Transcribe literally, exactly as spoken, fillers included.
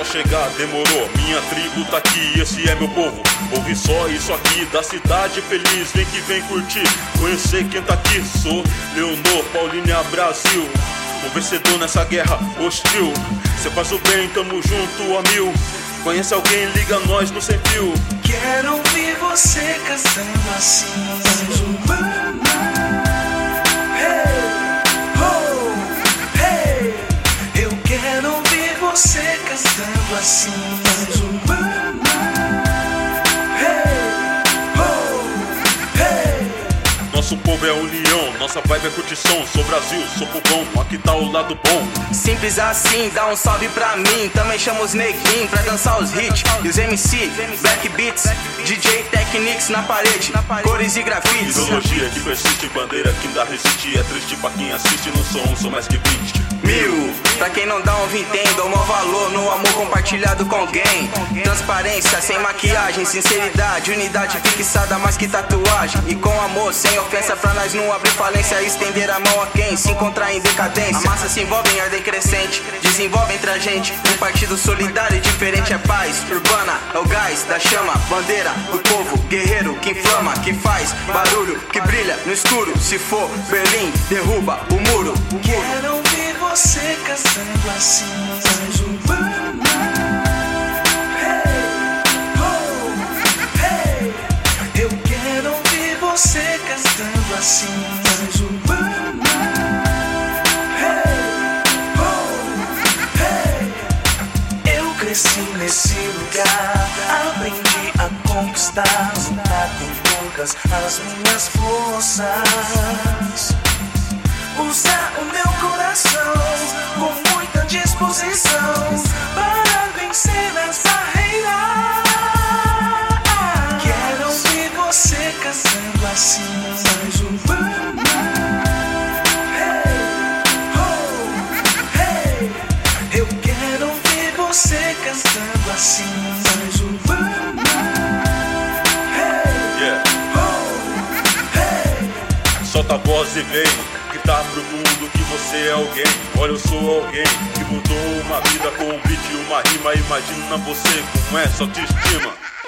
só chegar, demorou. Minha tribo tá aqui, esse é meu povo. Ouve só isso aqui, da cidade feliz. Vem que vem curtir, conhecer quem tá aqui. Sou Leonor, Paulínia, Brasil, o vencedor nessa guerra hostil. Cê faz o bem, tamo junto a mil. Conhece alguém, liga nós no sem fio. Quero ouvir você cantando assim. Você cantando assim. Hey, oh, hey. Nosso povo é união, nossa vibe é curtição. Sou Brasil, sou povão, aqui tá o lado bom. Simples assim, dá um salve pra mim. Também chamo os neguinhos pra dançar os hits. E os M C, Black Beats, D J Technics na parede, cores e grafites. Ideologia que persiste, bandeira que ainda resiste. É triste pra quem assiste no som, sou mais que vinte mil. Pra quem não dá um vintém, dou maior valor no amor compartilhado com alguém. Transparência, sem maquiagem, sinceridade, unidade fixada mais que tatuagem. E com amor, sem ofensa, pra nós não abrir falência. Estender a mão a quem se encontrar em decadência. A massa se envolve em ordem crescente, desenvolve entre a gente um partido solidário e diferente. É paz urbana, é o gás da chama, bandeira do povo guerreiro que inflama, que faz barulho, que brilha no escuro. Se for Berlim, derruba o muro. Quero ouvir você cantando assim. Hey, oh, hey. Eu quero ouvir você cantando assim. Hey, oh, hey. Eu cresci nesse lugar, aprendi a conquistar, lutar com poucas as minhas forças. Usar o meu coração com muita disposição para vencer as barreiras. Quero ouvir você cantando assim. Hey, oh, hey. Eu quero ouvir você cantando assim. Yeah. Oh, hey. Solta a voz e vem gritar pro mundo que você é alguém. Olha, eu sou alguém que mudou uma vida com um beat e uma rima. Imagina você como é sua autoestima.